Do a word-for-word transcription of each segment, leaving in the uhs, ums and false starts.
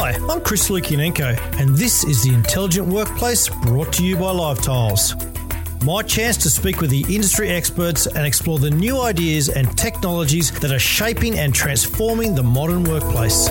Hi, I'm Chris Lukianenko, and this is The Intelligent Workplace, brought to you by LiveTiles. My chance to speak with the industry experts and explore the new ideas and technologies that are shaping and transforming the modern workplace.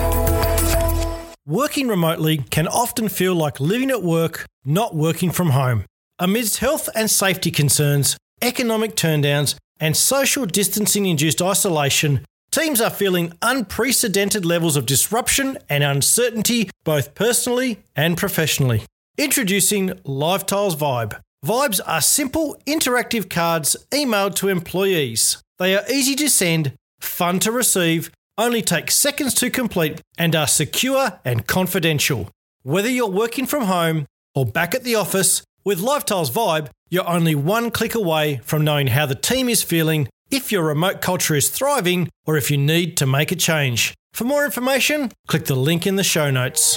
Working remotely can often feel like living at work, not working from home. Amidst health and safety concerns, economic turndowns, and social distancing-induced isolation, teams are feeling unprecedented levels of disruption and uncertainty, both personally and professionally. Introducing LiveTiles Vibe. Vibes are simple, interactive cards emailed to employees. They are easy to send, fun to receive, only take seconds to complete, and are secure and confidential. Whether you're working from home or back at the office, with LiveTiles Vibe, you're only one click away from knowing how the team is feeling, if your remote culture is thriving, or if you need to make a change. For more information, click the link in the show notes.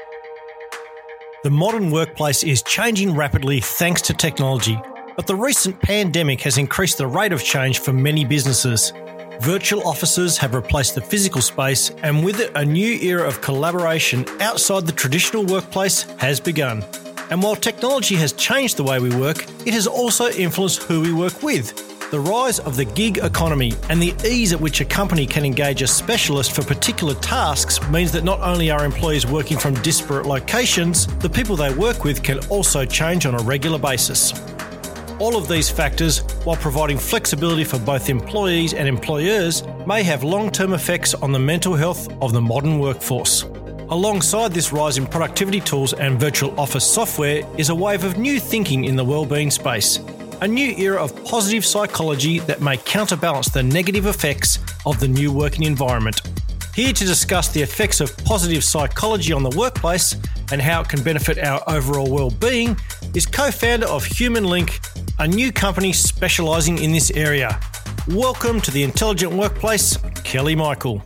The modern workplace is changing rapidly thanks to technology, but the recent pandemic has increased the rate of change for many businesses. Virtual offices have replaced the physical space, and with it, a new era of collaboration outside the traditional workplace has begun. And while technology has changed the way we work, it has also influenced who we work with. The rise of the gig economy and the ease at which a company can engage a specialist for particular tasks means that not only are employees working from disparate locations, the people they work with can also change on a regular basis. All of these factors, while providing flexibility for both employees and employers, may have long-term effects on the mental health of the modern workforce. Alongside this rise in productivity tools and virtual office software is a wave of new thinking in the wellbeing space. A new era of positive psychology that may counterbalance the negative effects of the new working environment. Here to discuss the effects of positive psychology on the workplace and how it can benefit our overall well-being is co-founder of Human Link, a new company specialising in this area. Welcome to the Intelligent Workplace, Kelly Michael.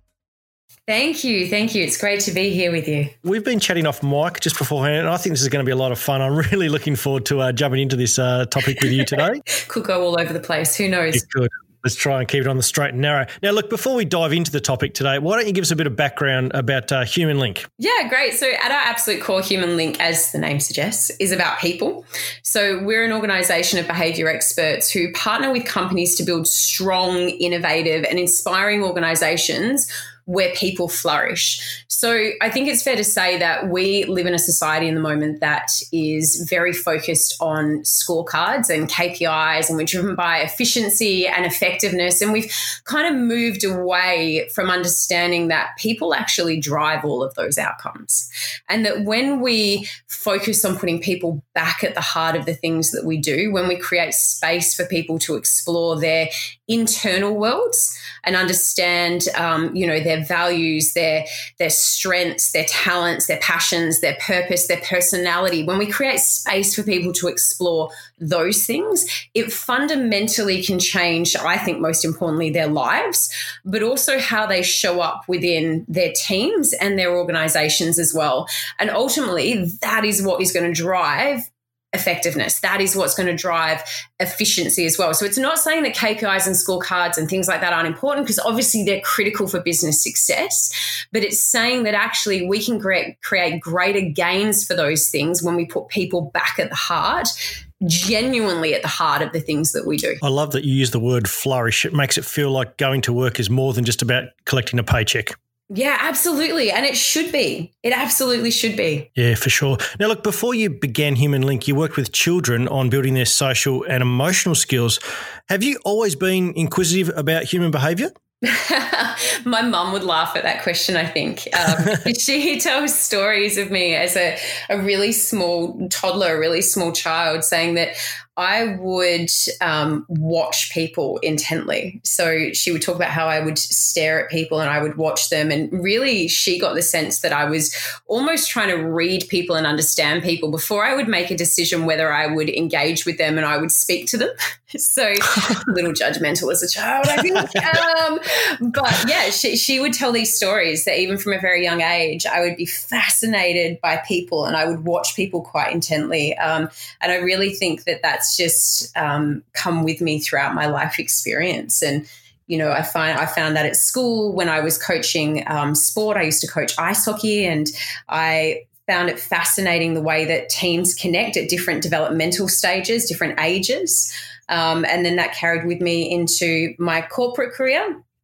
Thank you. Thank you. It's great to be here with you. We've been chatting off mic just beforehand, and I think this is going to be a lot of fun. I'm really looking forward to uh, jumping into this uh, topic with you today. Could go all over the place. Who knows? It could. Let's try and keep it on the straight and narrow. Now, look, before we dive into the topic today, why don't you give us a bit of background about uh, Human Link? Yeah, great. So at our absolute core, Human Link, as the name suggests, is about people. So we're an organisation of behaviour experts who partner with companies to build strong, innovative and inspiring organisations where people flourish. So I think it's fair to say that we live in a society in the moment that is very focused on scorecards and K P Is, and we're driven by efficiency and effectiveness. And we've kind of moved away from understanding that people actually drive all of those outcomes. And that when we focus on putting people back at the heart of the things that we do, when we create space for people to explore their internal worlds and understand, um, you know, their values, their their strengths, their talents, their passions, their purpose, their personality. When we create space for people to explore those things, it fundamentally can change, I think most importantly, their lives, but also how they show up within their teams and their organizations as well. And ultimately, that is what is going to drive effectiveness. That is what's going to drive efficiency as well. So it's not saying that K P Is and scorecards and things like that aren't important, because obviously they're critical for business success, but it's saying that actually we can create, create greater gains for those things when we put people back at the heart, genuinely at the heart of the things that we do. I love that you use the word flourish. It makes it feel like going to work is more than just about collecting a paycheck. Yeah, absolutely. And it should be. It absolutely should be. Yeah, for sure. Now, look, before you began Human Link, you worked with children on building their social and emotional skills. Have you always been inquisitive about human behaviour? My mum would laugh at that question, I think. Um, she tells stories of me as a, a really small toddler, a really small child, saying that I would um, watch people intently. So she would talk about how I would stare at people and I would watch them. And really, she got the sense that I was almost trying to read people and understand people before I would make a decision whether I would engage with them and I would speak to them. So a little judgmental as a child, I think. Um, but yeah, she, she would tell these stories that even from a very young age, I would be fascinated by people and I would watch people quite intently. Um, and I really think that that's just um, come with me throughout my life experience. And You know, I find I found that at school when I was coaching um, sport. I used to coach ice hockey, and I found it fascinating the way that teams connect at different developmental stages, different ages. Um, and then that carried with me into my corporate career.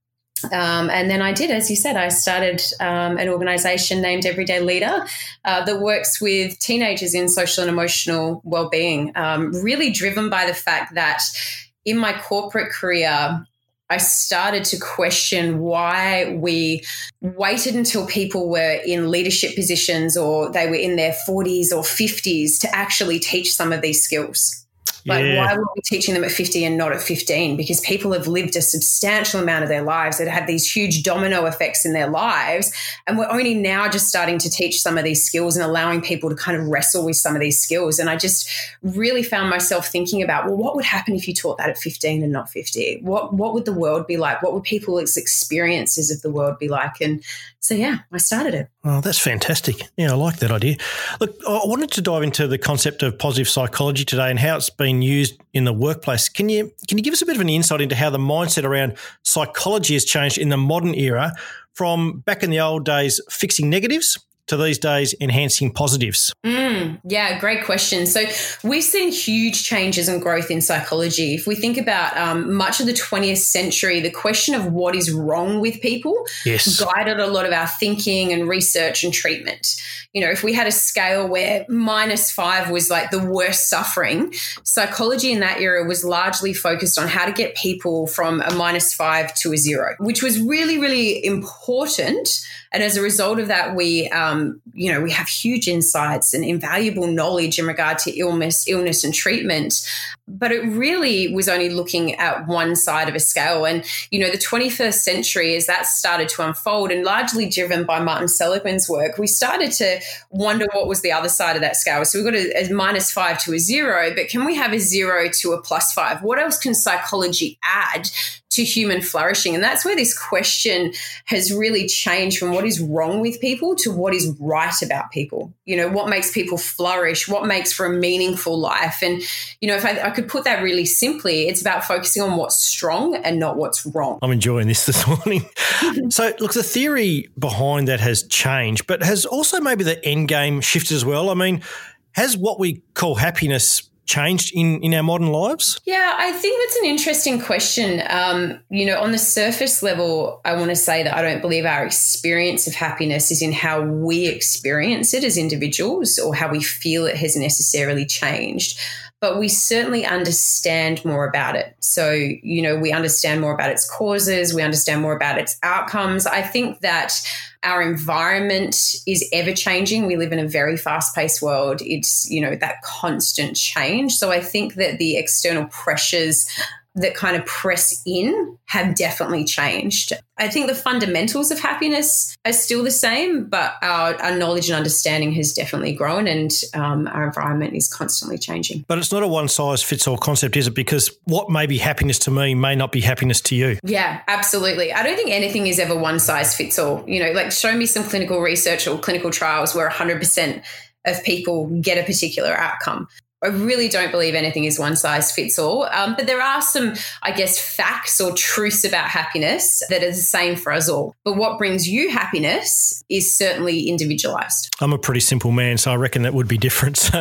Um, and then I did, as you said, I started um, an organisation named Everyday Leader uh, that works with teenagers in social and emotional well-being, um, really driven by the fact that in my corporate career, I started to question why we waited until people were in leadership positions or they were in their forties or fifties to actually teach some of these skills. Like, yeah. Why were we teaching them at fifty and not at fifteen? Because people have lived a substantial amount of their lives that have these huge domino effects in their lives. And we're only now just starting to teach some of these skills and allowing people to kind of wrestle with some of these skills. And I just really found myself thinking about, well, what would happen if you taught that at fifteen and not fifty? What, what would the world be like? What would people's experiences of the world be like? And so, yeah, I started it. Oh, that's fantastic. Yeah, I like that idea. Look, I wanted to dive into the concept of positive psychology today and how it's been used in the workplace. Can you can you give us a bit of an insight into how the mindset around psychology has changed in the modern era from back in the old days fixing negatives to these days enhancing positives? Mm, yeah, great question. So we've seen huge changes and growth in psychology. If we think about um, much of the twentieth century, the question of what is wrong with people yes. guided a lot of our thinking and research and treatment. You know, if we had a scale where minus five was like the worst suffering, psychology in that era was largely focused on how to get people from a minus five to a zero, which was really, really important. And as a result of that, we, um, you know, we have huge insights and invaluable knowledge in regard to illness, illness and treatment. But it really was only looking at one side of a scale. And, you know, the twenty-first century, as that started to unfold and largely driven by Martin Seligman's work, we started to wonder what was the other side of that scale. So we've got a, a minus five to a zero, but can we have a zero to a plus five? What else can psychology add to human flourishing? And that's where this question has really changed from what is wrong with people to what is right about people. You know, what makes people flourish, what makes for a meaningful life. And, you know, if I, I could put that really simply, it's about focusing on what's strong and not what's wrong. I'm enjoying this this morning. So, look, the theory behind that has changed, but has also maybe the end game shifted as well? I mean, has what we call happiness changed in, in our modern lives? Yeah, I think that's an interesting question. Um, you know, on the surface level, I want to say that I don't believe our experience of happiness is in how we experience it as individuals or how we feel it has necessarily changed. But we certainly understand more about it. So, you know, we understand more about its causes. We understand more about its outcomes. I think that our environment is ever changing. We live in a very fast-paced world. It's, you know, that constant change. So I think that the external pressures that kind of press in have definitely changed. I think the fundamentals of happiness are still the same, but our, our knowledge and understanding has definitely grown, and um, our environment is constantly changing. But it's not a one-size-fits-all concept, is it? Because what may be happiness to me may not be happiness to you. Yeah, absolutely. I don't think anything is ever one-size-fits-all. You know, like show me some clinical research or clinical trials where one hundred percent of people get a particular outcome. I really don't believe anything is one size fits all. Um, but there are some, I guess, facts or truths about happiness that are the same for us all. But what brings you happiness is certainly individualized. I'm a pretty simple man, so I reckon that would be different. So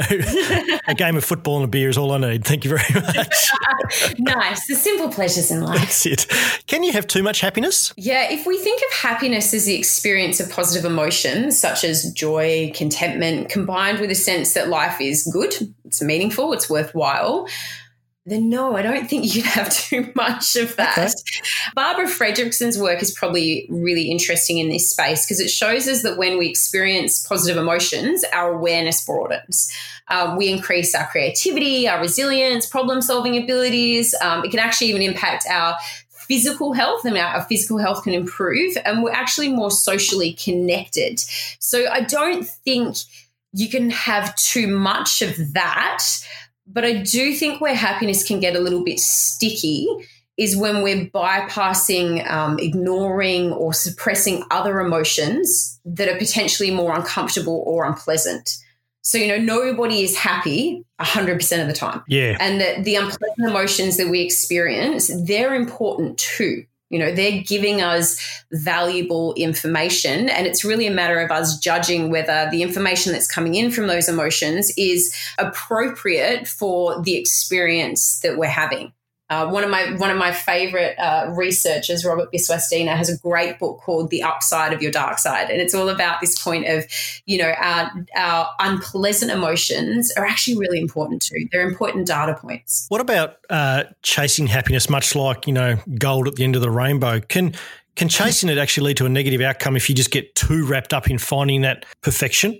a game of football and a beer is all I need. Thank you very much. Nice. The simple pleasures in life. That's it. Can you have too much happiness? Yeah. If we think of happiness as the experience of positive emotions, such as joy, contentment, combined with a sense that life is good, it's meaningful, it's worthwhile, then no, I don't think you can have too much of that. Okay. Barbara Fredrickson's work is probably really interesting in this space because it shows us that when we experience positive emotions, our awareness broadens. Um, we increase our creativity, our resilience, problem-solving abilities. Um, it can actually even impact our physical health, and our physical health can improve, and we're actually more socially connected. So I don't think you can have too much of that, but I do think where happiness can get a little bit sticky is when we're bypassing, um, ignoring or suppressing other emotions that are potentially more uncomfortable or unpleasant. So, you know, nobody is happy one hundred percent of the time. Yeah. And that the unpleasant emotions that we experience, they're important too. You know, they're giving us valuable information, and it's really a matter of us judging whether the information that's coming in from those emotions is appropriate for the experience that we're having. Uh, one of my one of my favorite uh, researchers, Robert Biswas-Diener, has a great book called The Upside of Your Dark Side, and it's all about this point of, you know, our our unpleasant emotions are actually really important too. They're important data points. What about uh, chasing happiness? Much like, you know, gold at the end of the rainbow, can Can chasing it actually lead to a negative outcome if you just get too wrapped up in finding that perfection?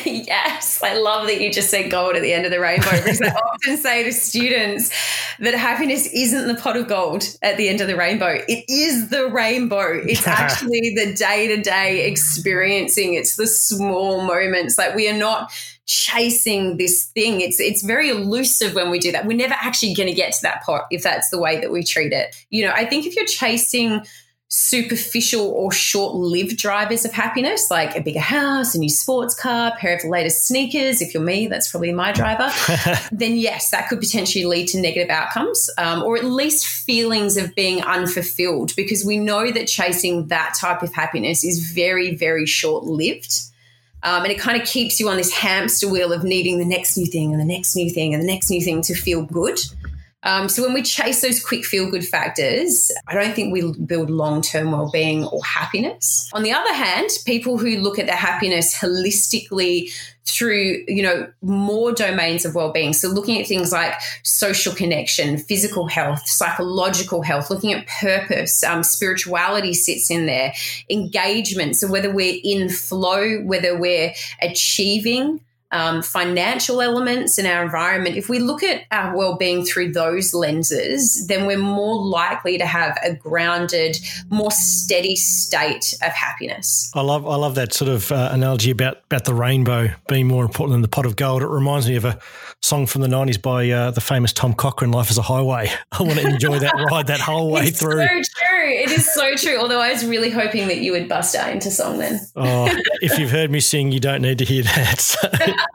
Yes, I love that you just said gold at the end of the rainbow, because I often say to students that happiness isn't the pot of gold at the end of the rainbow. It is the rainbow. It's actually the day-to-day experiencing. It's the small moments. Like, we are not chasing this thing. It's it's very elusive when we do that. We're never actually going to get to that pot if that's the way that we treat it. You know, I think if you're chasing superficial or short-lived drivers of happiness, like a bigger house, a new sports car, a pair of the latest sneakers, if you're me, that's probably my driver, then yes, that could potentially lead to negative outcomes, um, or at least feelings of being unfulfilled, because we know that chasing that type of happiness is very, very short-lived. Um, and it kind of keeps you on this hamster wheel of needing the next new thing and the next new thing and the next new thing to feel good. Um, so when we chase those quick feel-good factors, I don't think we build long-term well-being or happiness. On the other hand, people who look at their happiness holistically through, you know, more domains of well-being, so looking at things like social connection, physical health, psychological health, looking at purpose, um, spirituality sits in there, engagement, so whether we're in flow, whether we're achieving, Um, financial elements in our environment, if we look at our well-being through those lenses, then we're more likely to have a grounded, more steady state of happiness. I love I love that sort of uh, analogy about, about the rainbow being more important than the pot of gold. It reminds me of a song from the nineties by uh, the famous Tom Cochrane, Life is a Highway. I want to enjoy that ride that whole way it's through. It's so true. It is so true, although I was really hoping that you would bust out into song then. Oh, if you've heard me sing, you don't need to hear that. So.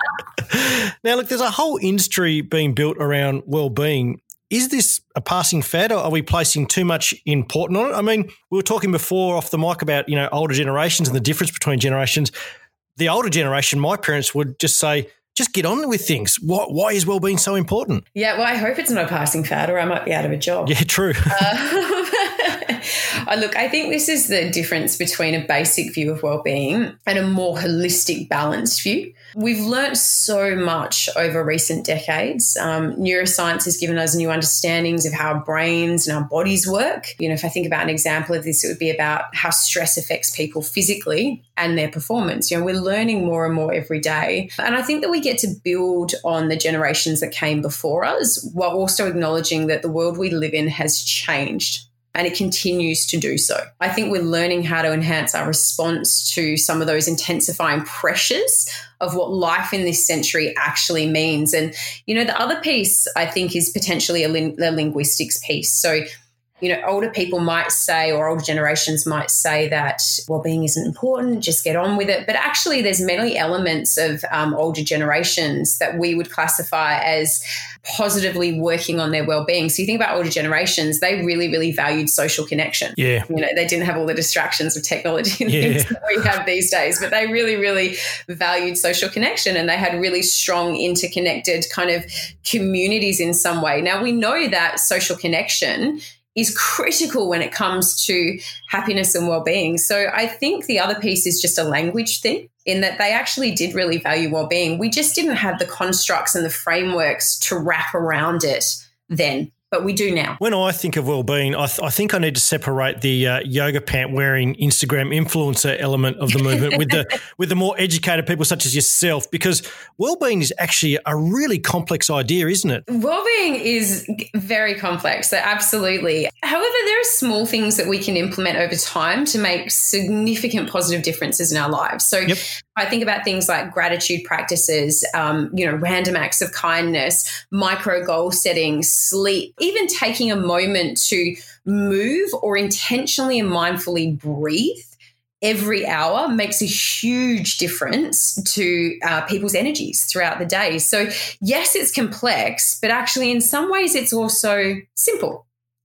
Now, look, there's a whole industry being built around well-being. Is this a passing fad, or are we placing too much importance on it? I mean, we were talking before off the mic about, you know, older generations and the difference between generations. The older generation, my parents would just say, just get on with things. Why, why is well-being so important? Yeah, well, I hope it's not a passing fad, or I might be out of a job. Yeah, true. Uh, look, I think this is the difference between a basic view of well-being and a more holistic, balanced view. We've learnt so much over recent decades. Um, neuroscience has given us new understandings of how our brains and our bodies work. You know, if I think about an example of this, it would be about how stress affects people physically and their performance. You know, we're learning more and more every day. And I think that we get to build on the generations that came before us, while also acknowledging that the world we live in has changed. And it continues to do so. I think we're learning how to enhance our response to some of those intensifying pressures of what life in this century actually means. And, you know, the other piece, I think, is potentially a, lin- a linguistics piece. So, you know, older people might say, or older generations might say that well-being isn't important, just get on with it. But actually, there's many elements of um, older generations that we would classify as positively working on their well-being. So you think about older generations, they really, really valued social connection. Yeah. You know, they didn't have all the distractions of technology and yeah. things that we have these days, but they really, really valued social connection, and they had really strong interconnected kind of communities in some way. Now, we know that social connection is critical when it comes to happiness and well-being. So I think the other piece is just a language thing, in that they actually did really value well-being. We just didn't have the constructs and the frameworks to wrap around it then, but we do now. When I think of well-being, I, th- I think I need to separate the uh, yoga pant wearing Instagram influencer element of the movement with the with the more educated people such as yourself, because well-being is actually a really complex idea, isn't it? Well-being is very complex, so absolutely. However, there are small things that we can implement over time to make significant positive differences in our lives. So yep. I think about things like gratitude practices, um, you know, random acts of kindness, micro goal setting, sleep, even taking a moment to move or intentionally and mindfully breathe every hour makes a huge difference to uh, people's energies throughout the day. So yes, it's complex, but actually in some ways it's also simple.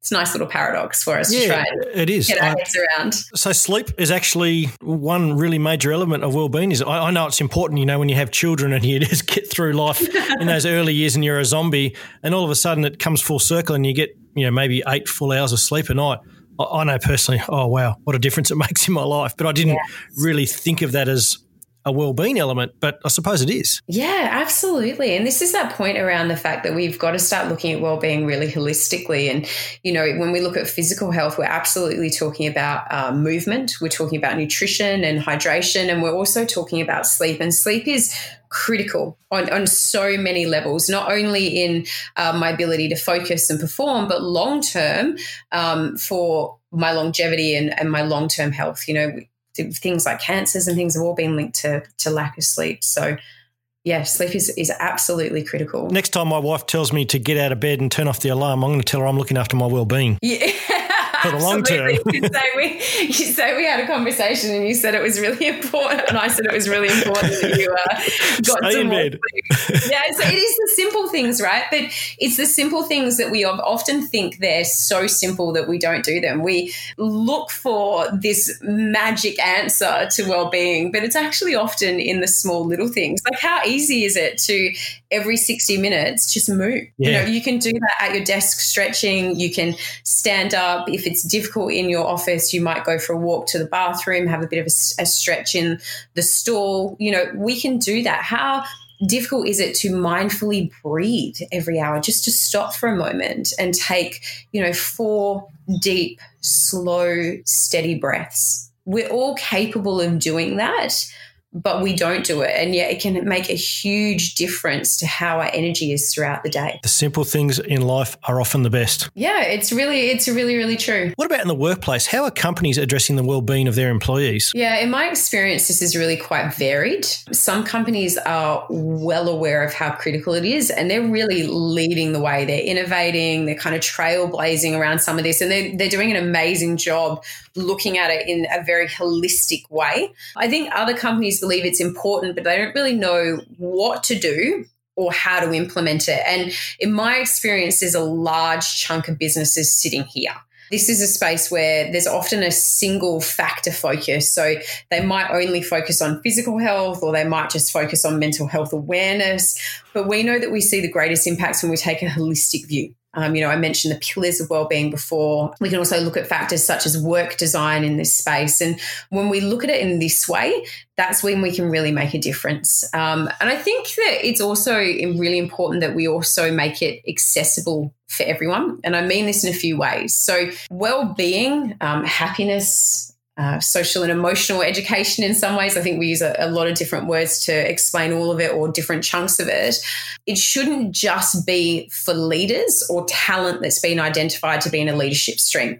It's a nice little paradox for us yeah, to try and it is. get our I, heads around. So sleep is actually one really major element of well-being. Is I, I know it's important, you know, when you have children and you just get through life in those early years and you're a zombie and all of a sudden it comes full circle and you get, you know, maybe eight full hours of sleep a night. I, I know personally, oh, wow, what a difference it makes in my life. But I didn't yes. really think of that as a well-being element, but I suppose it is. Yeah, absolutely. And this is that point around the fact that we've got to start looking at well-being really holistically. And, you know, when we look at physical health, we're absolutely talking about uh, movement. We're talking about nutrition and hydration, and we're also talking about sleep. And sleep is critical on, on so many levels, not only in uh, my ability to focus and perform, but long-term um, for my longevity and, and my long-term health. You know, things like cancers and things have all been linked to, to lack of sleep. So, yeah, sleep is, is absolutely critical. Next time my wife tells me to get out of bed and turn off the alarm, I'm going to tell her I'm looking after my well-being. Yeah. For the long term. you, say we, you say we had a conversation and you said it was really important, and I said it was really important that you uh, got Stay some in more bed. sleep. Yeah, so it is the simple things, right? But it's the simple things that we often think they're so simple that we don't do them. We look for this magic answer to well-being, but it's actually often in the small little things. Like, how easy is it to every sixty minutes just move? Yeah. You know, you can do that at your desk stretching. You can stand up. If it's difficult in your office, you might go for a walk to the bathroom, have a bit of a, a stretch in the stall. You know, we can do that. How difficult is it to mindfully breathe every hour, just to stop for a moment and take, you know, four deep, slow, steady breaths? We're all capable of doing that, but we don't do it. And yet it can make a huge difference to how our energy is throughout the day. The simple things in life are often the best. Yeah, it's really, it's really, really true. What about in the workplace? How are companies addressing the well-being of their employees? Yeah, in my experience, this is really quite varied. Some companies are well aware of how critical it is, and they're really leading the way. They're innovating, they're kind of trailblazing around some of this, and they're, they're doing an amazing job looking at it in a very holistic way. I think other companies believe it's important, but they don't really know what to do or how to implement it. And in my experience, there's a large chunk of businesses sitting here. This is a space where there's often a single factor focus. So they might only focus on physical health, or they might just focus on mental health awareness. But we know that we see the greatest impacts when we take a holistic view. Um, you know, I mentioned the pillars of wellbeing before. We can also look at factors such as work design in this space. And when we look at it in this way, that's when we can really make a difference. Um, and I think that it's also really important that we also make it accessible for everyone. And I mean this in a few ways. So well-being, um, happiness, Uh, social and emotional education in some ways. I think we use a, a lot of different words to explain all of it, or different chunks of it. It shouldn't just be for leaders or talent that's been identified to be in a leadership stream.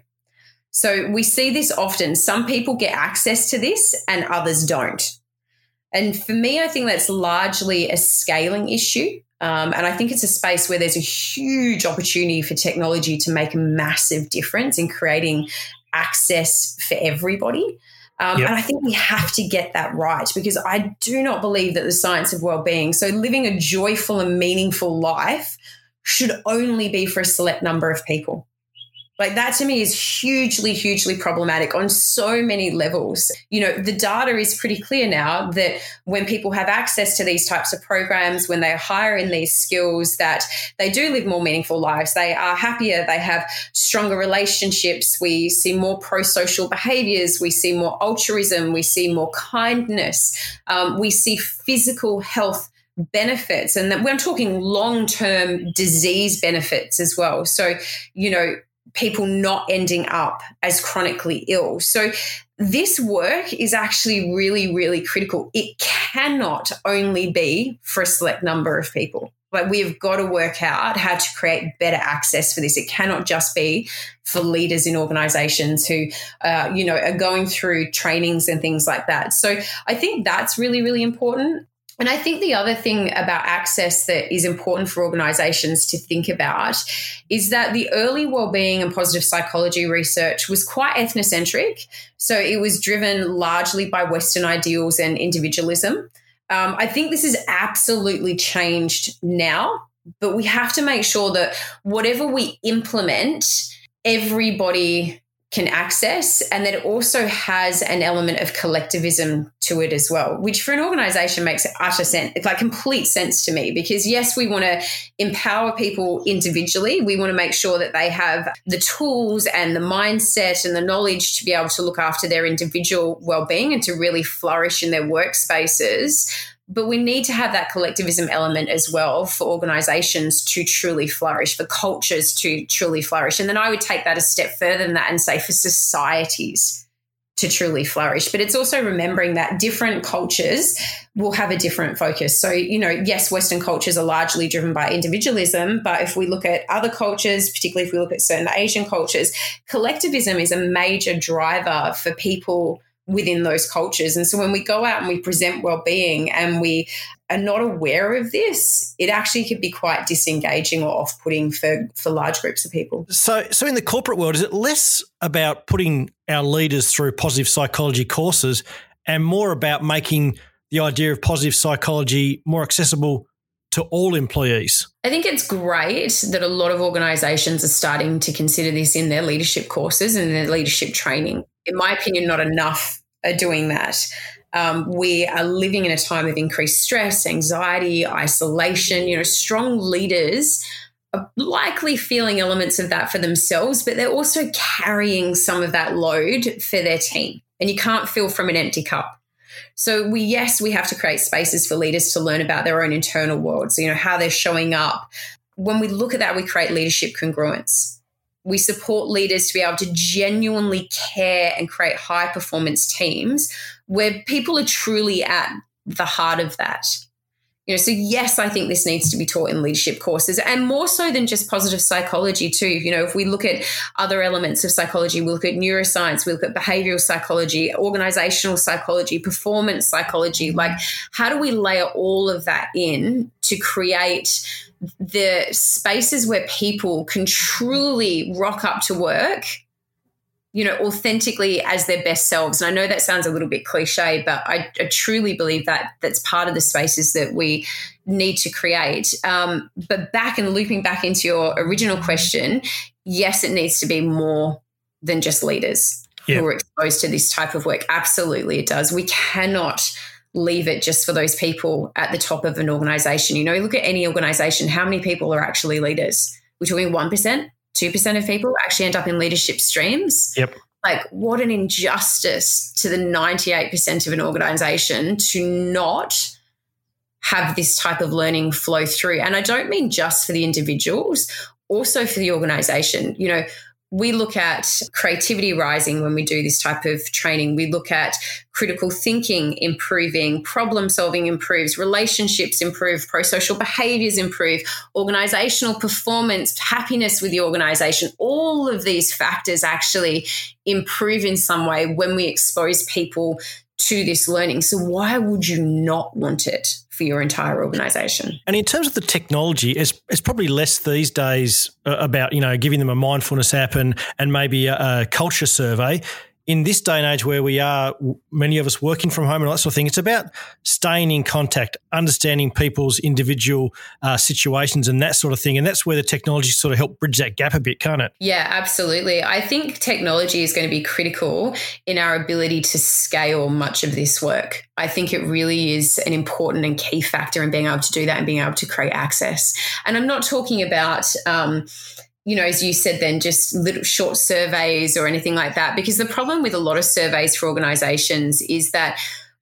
So we see this often. Some people get access to this and others don't. And for me, I think that's largely a scaling issue. Um, and I think it's a space where there's a huge opportunity for technology to make a massive difference in creating access for everybody. Um, yep. And I think we have to get that right, because I do not believe that the science of well-being, so living a joyful and meaningful life, should only be for a select number of people. Like, that to me is hugely, hugely problematic on so many levels. You know, the data is pretty clear now that when people have access to these types of programs, when they hire in these skills, that they do live more meaningful lives. They are happier. They have stronger relationships. We see more pro-social behaviors. We see more altruism. We see more kindness. Um, we see physical health benefits. And that we're talking long-term disease benefits as well. So, you know, people not ending up as chronically ill. So this work is actually really, really critical. It cannot only be for a select number of people. Like, we've got to work out how to create better access for this. It cannot just be for leaders in organizations who, uh, you know, are going through trainings and things like that. So I think that's really, really important. And I think the other thing about access that is important for organizations to think about is that the early wellbeing and positive psychology research was quite ethnocentric. So it was driven largely by Western ideals and individualism. Um, I think this has absolutely changed now, but we have to make sure that whatever we implement everybody can access, and that it also has an element of collectivism to it as well, which for an organization makes utter sense, like complete sense to me, because yes, we want to empower people individually. We want to make sure that they have the tools and the mindset and the knowledge to be able to look after their individual well-being and to really flourish in their workspaces. But we need to have that collectivism element as well for organizations to truly flourish, for cultures to truly flourish. And then I would take that a step further than that and say for societies to truly flourish. But it's also remembering that different cultures will have a different focus. So, you know, yes, Western cultures are largely driven by individualism, but if we look at other cultures, particularly if we look at certain Asian cultures, collectivism is a major driver for people within those cultures. And so when we go out and we present well-being and we are not aware of this, it actually could be quite disengaging or off-putting for, for large groups of people. So, so in the corporate world, is it less about putting our leaders through positive psychology courses and more about making the idea of positive psychology more accessible to all employees? I think it's great that a lot of organisations are starting to consider this in their leadership courses and their leadership training. In my opinion, not enough are doing that. Um, we are living in a time of increased stress, anxiety, isolation. You know, strong leaders are likely feeling elements of that for themselves, but they're also carrying some of that load for their team. And you can't fill from an empty cup. So we, yes, we have to create spaces for leaders to learn about their own internal worlds, you know, how they're showing up. When we look at that, we create leadership congruence. We support leaders to be able to genuinely care and create high performance teams where people are truly at the heart of that. You know, so yes, I think this needs to be taught in leadership courses, and more so than just positive psychology too. You know, if we look at other elements of psychology, we look at neuroscience, we look at behavioral psychology, organizational psychology, performance psychology, like how do we layer all of that in to create the spaces where people can truly rock up to work, you know, authentically as their best selves. And I know that sounds a little bit cliche, but I, I truly believe that that's part of the spaces that we need to create. Um, but back and looping back into your original question, yes, it needs to be more than just leaders yeah. who are exposed to this type of work. Absolutely, it does. We cannot leave it just for those people at the top of an organization. You know, look at any organization, how many people are actually leaders? We're talking one percent, two percent of people actually end up in leadership streams. Yep. Like what an injustice to the ninety-eight percent of an organization to not have this type of learning flow through. And I don't mean just for the individuals, also for the organization. You know, we look at creativity rising when we do this type of training. We look at critical thinking improving, problem solving improves, relationships improve, pro-social behaviors improve, organizational performance, happiness with the organization. All of these factors actually improve in some way when we expose people to this learning. So why would you not want it for your entire organization? And in terms of the technology, it's, it's probably less these days about, you know, giving them a mindfulness app and, and maybe a, a culture survey. In this day and age where we are, many of us working from home and all that sort of thing, it's about staying in contact, understanding people's individual uh, situations and that sort of thing. And that's where the technology sort of help bridge that gap a bit, can't it? Yeah, absolutely. I think technology is going to be critical in our ability to scale much of this work. I think it really is an important and key factor in being able to do that and being able to create access. And I'm not talking about um, you know, as you said then, just little short surveys or anything like that, because the problem with a lot of surveys for organizations is that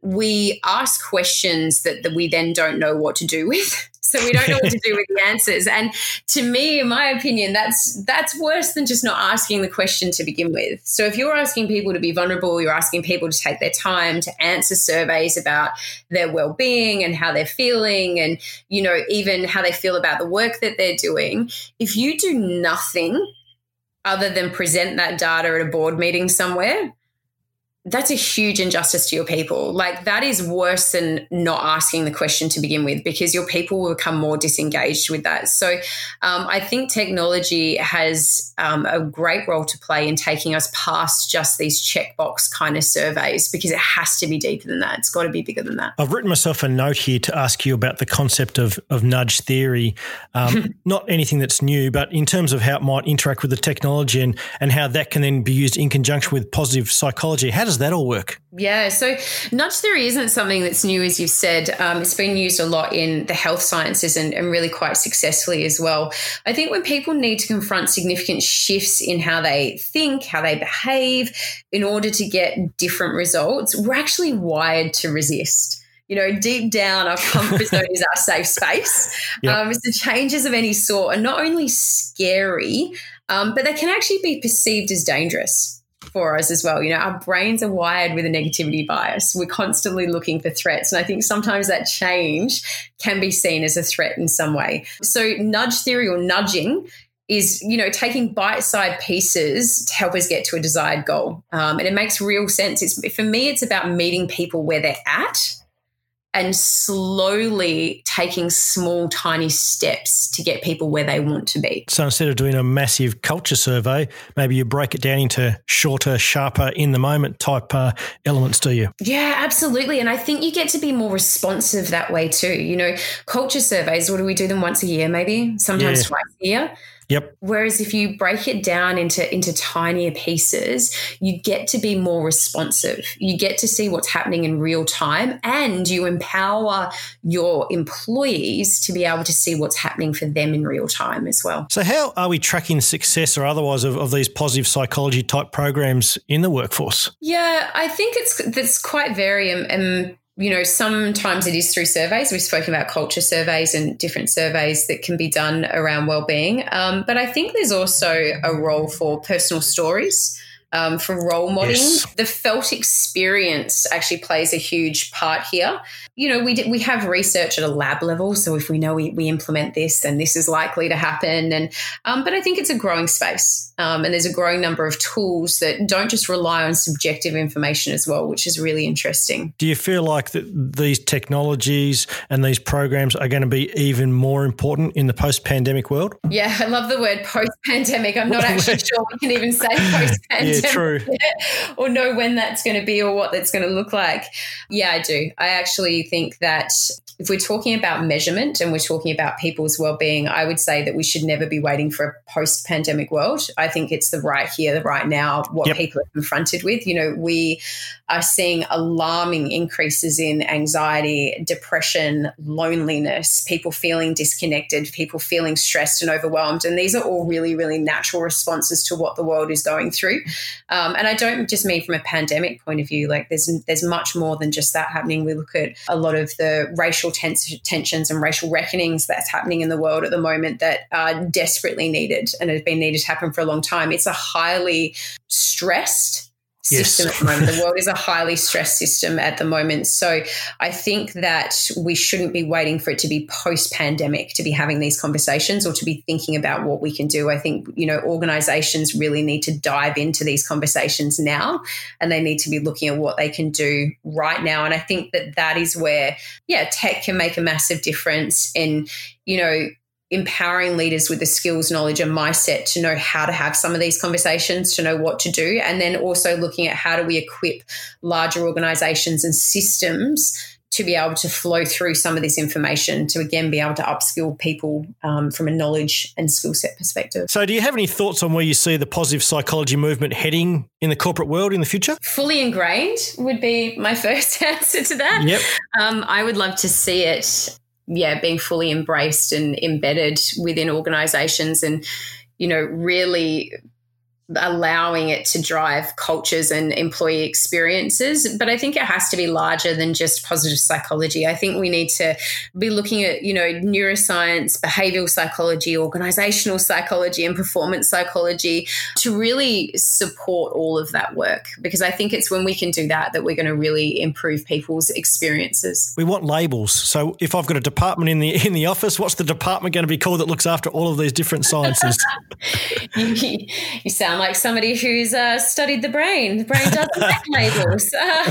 we ask questions that, that we then don't know what to do with. So we don't know what to do with the answers. And to me, in my opinion, that's that's worse than just not asking the question to begin with. So if you're asking people to be vulnerable, you're asking people to take their time to answer surveys about their well-being and how they're feeling and, you know, even how they feel about the work that they're doing. If you do nothing other than present that data at a board meeting somewhere, that's a huge injustice to your people. Like, that is worse than not asking the question to begin with, because your people will become more disengaged with that. So um, I think technology has um, a great role to play in taking us past just these checkbox kind of surveys, because it has to be deeper than that. It's got to be bigger than that. I've written myself a note here to ask you about the concept of, of nudge theory. Um, not anything that's new, but in terms of how it might interact with the technology and, and how that can then be used in conjunction with positive psychology. How does that all work? Yeah, so nudge theory isn't something that's new, as you've said. Um, it's been used a lot in the health sciences and, and really quite successfully as well. I think when people need to confront significant shifts in how they think, how they behave, in order to get different results, we're actually wired to resist. You know, deep down, our comfort zone is our safe space. Yep. Um, so changes of any sort are not only scary, um, but they can actually be perceived as dangerous for us as well. You know, our brains are wired with a negativity bias. We're constantly looking for threats. And I think sometimes that change can be seen as a threat in some way. So nudge theory, or nudging, is, you know, taking bite-sized pieces to help us get to a desired goal. Um, and it makes real sense. It's, for me, it's about meeting people where they're at and slowly taking small, tiny steps to get people where they want to be. So instead of doing a massive culture survey, maybe you break it down into shorter, sharper, in-the-moment type uh, elements, do you? Yeah, absolutely. And I think you get to be more responsive that way too. You know, culture surveys, what do we do them once a year maybe? Sometimes yeah. twice a year. Yep. Whereas if you break it down into, into tinier pieces, you get to be more responsive. You get to see what's happening in real time, and you empower your employees to be able to see what's happening for them in real time as well. So how are we tracking success or otherwise of, of these positive psychology type programs in the workforce? Yeah, I think it's that's quite very and, and you know, sometimes it is through surveys. We've spoken about culture surveys and different surveys that can be done around wellbeing. Um, but I think there's also a role for personal stories, um, for role modeling. Yes. The felt experience actually plays a huge part here. You know, we we have research at a lab level. So if we know we, we implement this, then this is likely to happen. And um, but I think it's a growing space. Um, and there's a growing number of tools that don't just rely on subjective information as well, which is really interesting. Do you feel like that these technologies and these programs are going to be even more important in the post-pandemic world? Yeah, I love the word post-pandemic. I'm not actually sure we can even say post-pandemic. Yeah, true. Yet, or know when that's going to be or what that's going to look like. Yeah, I do. I actually think that if we're talking about measurement and we're talking about people's well-being, I would say that we should never be waiting for a post-pandemic world. I think it's the right here, the right now, what yep. people are confronted with. You know, we are seeing alarming increases in anxiety, depression, loneliness, people feeling disconnected, people feeling stressed and overwhelmed. And these are all really, really natural responses to what the world is going through. Um, and I don't just mean from a pandemic point of view. Like there's there's much more than just that happening. We look at a lot of the racial tens- tensions and racial reckonings that's happening in the world at the moment that are desperately needed and have been needed to happen for a long time. It's a highly stressed system yes. at the moment. The world is a highly stressed system at the moment. So I think that we shouldn't be waiting for it to be post-pandemic to be having these conversations or to be thinking about what we can do. I think, you know, organizations really need to dive into these conversations now, and they need to be looking at what they can do right now. And I think that that is where, yeah, tech can make a massive difference in, you know, empowering leaders with the skills, knowledge and mindset to know how to have some of these conversations, to know what to do, and then also looking at how do we equip larger organizations and systems to be able to flow through some of this information to, again, be able to upskill people um, from a knowledge and skill set perspective. So do you have any thoughts on where you see the positive psychology movement heading in the corporate world in the future? Fully ingrained would be my first answer to that. Yep. Um, I would love to see it yeah, being fully embraced and embedded within organizations and, you know, really allowing it to drive cultures and employee experiences. But I think it has to be larger than just positive psychology. I think we need to be looking at, you know, neuroscience, behavioral psychology, organizational psychology, and performance psychology to really support all of that work, because I think it's when we can do that that we're going to really improve people's experiences. We want labels. So if I've got a department in the in the office, what's the department going to be called that looks after all of these different sciences? you, you sound like somebody who's uh, studied the brain. The brain doesn't make labels.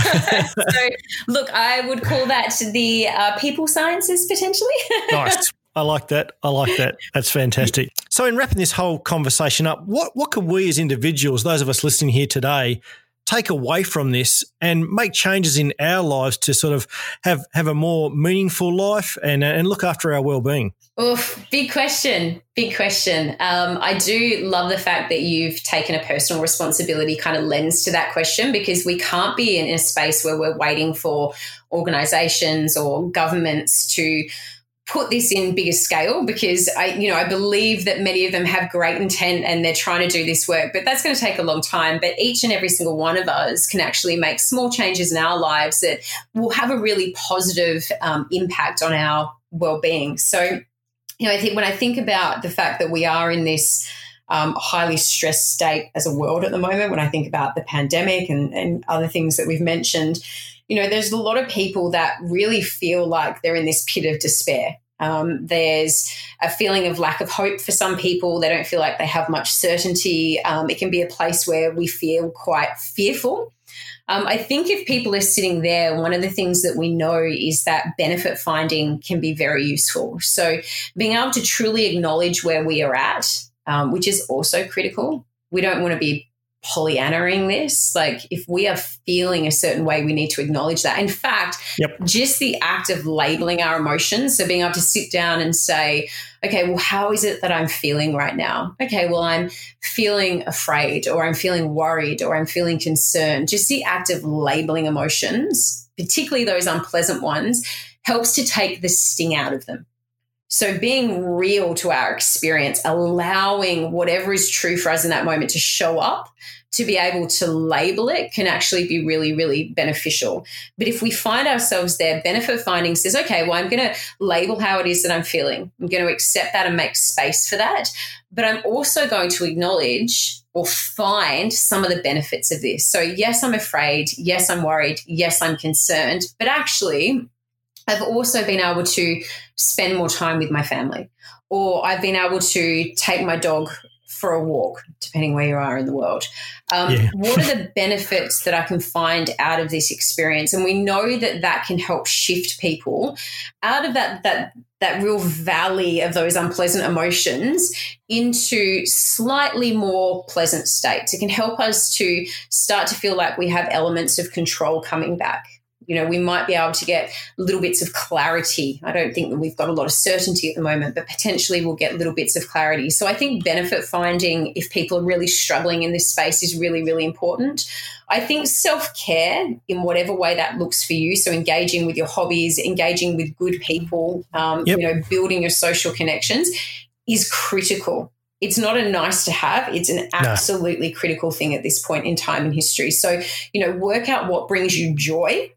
So, look, I would call that the uh, people sciences potentially. Nice. I like that. I like that. That's fantastic. So in wrapping this whole conversation up, what, what can we as individuals, those of us listening here today, take away from this and make changes in our lives to sort of have, have a more meaningful life and, and look after our well-being? Oof, big question, big question. Um, I do love the fact that you've taken a personal responsibility kind of lens to that question, because we can't be in a space where we're waiting for organisations or governments to put this in bigger scale, because I, you know, I believe that many of them have great intent and they're trying to do this work, but that's going to take a long time. But each and every single one of us can actually make small changes in our lives that will have a really positive um, impact on our well-being. So, you know, I think when I think about the fact that we are in this um, highly stressed state as a world at the moment, when I think about the pandemic and, and other things that we've mentioned, you know, there's a lot of people that really feel like they're in this pit of despair. Um, there's a feeling of lack of hope for some people. They don't feel like they have much certainty. Um, it can be a place where we feel quite fearful. Um, I think if people are sitting there, one of the things that we know is that benefit finding can be very useful. So being able to truly acknowledge where we are at, um, which is also critical. We don't want to be Pollyannaing this. Like, if we are feeling a certain way, we need to acknowledge that. In fact, yep. just the act of labeling our emotions, so being able to sit down and say, okay, well, how is it that I'm feeling right now? Okay, well, I'm feeling afraid, or I'm feeling worried, or I'm feeling concerned. Just the act of labeling emotions, particularly those unpleasant ones, helps to take the sting out of them. So being real to our experience, allowing whatever is true for us in that moment to show up, to be able to label it, can actually be really, really beneficial. But if we find ourselves there, benefit finding says, okay, well, I'm going to label how it is that I'm feeling. I'm going to accept that and make space for that. But I'm also going to acknowledge or find some of the benefits of this. So yes, I'm afraid. Yes, I'm worried. Yes, I'm concerned. But actually, I've also been able to spend more time with my family, or I've been able to take my dog for a walk, depending where you are in the world. Um, yeah. What are the benefits that I can find out of this experience? And we know that that can help shift people out of that that that real valley of those unpleasant emotions into slightly more pleasant states. It can help us to start to feel like we have elements of control coming back. You know, we might be able to get little bits of clarity. I don't think that we've got a lot of certainty at the moment, but potentially we'll get little bits of clarity. So I think benefit finding, if people are really struggling in this space, is really, really important. I think self-care, in whatever way that looks for you, so engaging with your hobbies, engaging with good people, um, yep. you know, building your social connections, is critical. It's not a nice to have. It's an absolutely no. critical thing at this point in time in history. So, you know, work out what brings you joy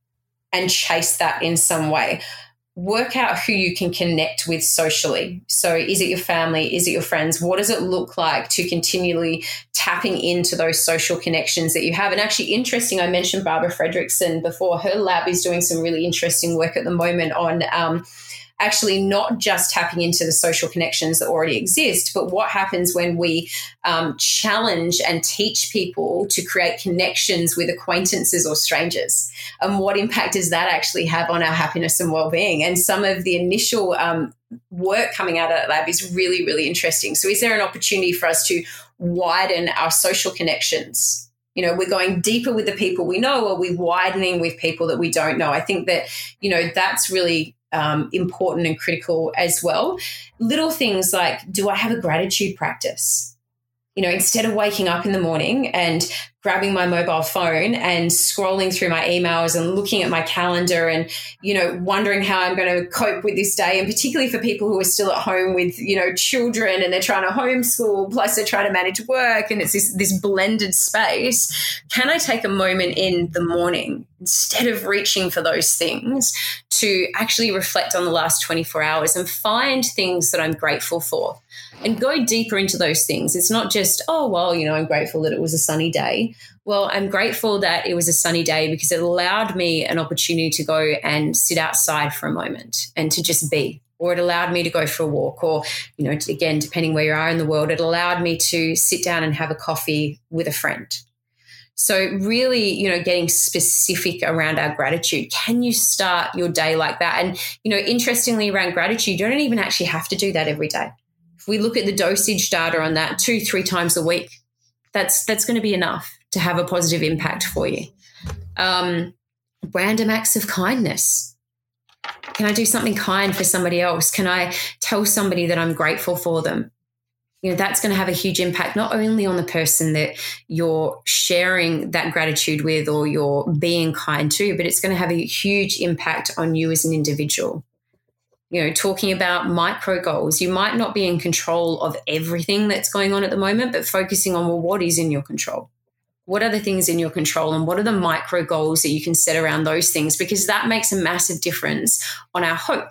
and chase that in some way. Work out who you can connect with socially. So is it your family? Is it your friends? What does it look like to continually tapping into those social connections that you have? And actually interesting, I mentioned Barbara Fredrickson before. Her lab is doing some really interesting work at the moment on um, actually not just tapping into the social connections that already exist, but what happens when we um, challenge and teach people to create connections with acquaintances or strangers, and what impact does that actually have on our happiness and well-being? And some of the initial um, work coming out of that lab is really, really interesting. So is there an opportunity for us to widen our social connections? You know, we're going deeper with the people we know, or we're widening with people that we don't know. I think that, you know, that's really Um, important and critical as well. Little things like, do I have a gratitude practice? You know, instead of waking up in the morning and grabbing my mobile phone and scrolling through my emails and looking at my calendar and, you know, wondering how I'm going to cope with this day, and particularly for people who are still at home with, you know, children, and they're trying to homeschool, plus they're trying to manage work, and it's this, this blended space. Can I take a moment in the morning, instead of reaching for those things, to actually reflect on the last twenty-four hours and find things that I'm grateful for and go deeper into those things? It's not just, oh, well, you know, I'm grateful that it was a sunny day. Well, I'm grateful that it was a sunny day because it allowed me an opportunity to go and sit outside for a moment and to just be. or it allowed me to go for a walk, or, you know, again, depending where you are in the world, it allowed me to sit down and have a coffee with a friend. So really, you know, getting specific around our gratitude. Can you start your day like that? And, you know, interestingly, around gratitude, you don't even actually have to do that every day. If we look at the dosage data on that, two, three times a week, that's that's going to be enough to have a positive impact for you. Um, random acts of kindness. Can I do something kind for somebody else? Can I tell somebody that I'm grateful for them? You know, that's going to have a huge impact, not only on the person that you're sharing that gratitude with or you're being kind to, but it's going to have a huge impact on you as an individual. You know, talking about micro goals, you might not be in control of everything that's going on at the moment, but focusing on, well, what is in your control? What are the things in your control, and what are the micro goals that you can set around those things? Because that makes a massive difference on our hope.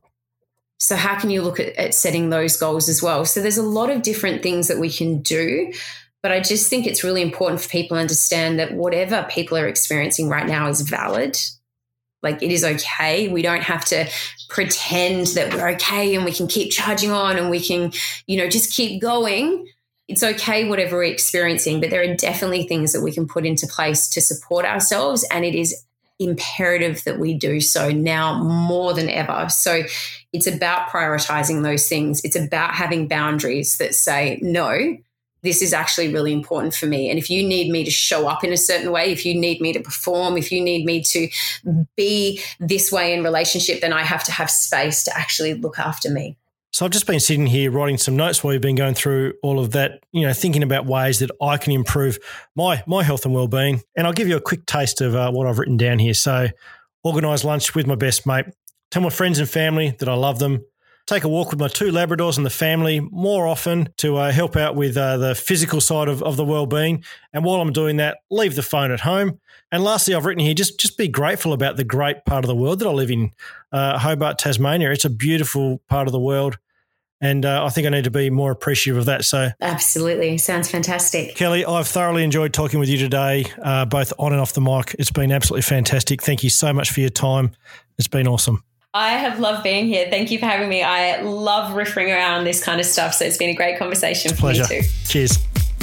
So how can you look at, at setting those goals as well? So there's a lot of different things that we can do, but I just think it's really important for people to understand that whatever people are experiencing right now is valid. Like, it is okay. We don't have to pretend that we're okay and we can keep charging on and we can, you know, just keep going. It's okay, whatever we're experiencing, but there are definitely things that we can put into place to support ourselves, and it is imperative that we do so now more than ever. So it's about prioritizing those things. It's about having boundaries that say, no, this is actually really important for me. And if you need me to show up in a certain way, if you need me to perform, if you need me to be this way in relationship, then I have to have space to actually look after me. So I've just been sitting here writing some notes while you've been going through all of that, you know, thinking about ways that I can improve my my health and well-being. And I'll give you a quick taste of uh, what I've written down here. So organise lunch with my best mate, tell my friends and family that I love them, take a walk with my two Labradors and the family more often to uh, help out with uh, the physical side of, of the well-being. And while I'm doing that, leave the phone at home. And lastly, I've written here, just, just be grateful about the great part of the world that I live in, uh, Hobart, Tasmania. It's a beautiful part of the world. And uh, I think I need to be more appreciative of that. So, absolutely. Sounds fantastic. Kelly, I've thoroughly enjoyed talking with you today, uh, both on and off the mic. It's been absolutely fantastic. Thank you so much for your time. It's been awesome. I have loved being here. Thank you for having me. I love riffing around this kind of stuff. So it's been a great conversation for me too. Cheers.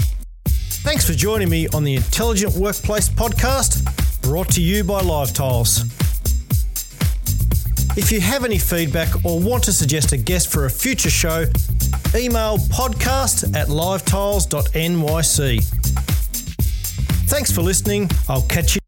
Thanks for joining me on the Intelligent Workplace podcast, brought to you by LiveTiles. If you have any feedback or want to suggest a guest for a future show, email podcast at livetiles dot n y c. Thanks for listening. I'll catch you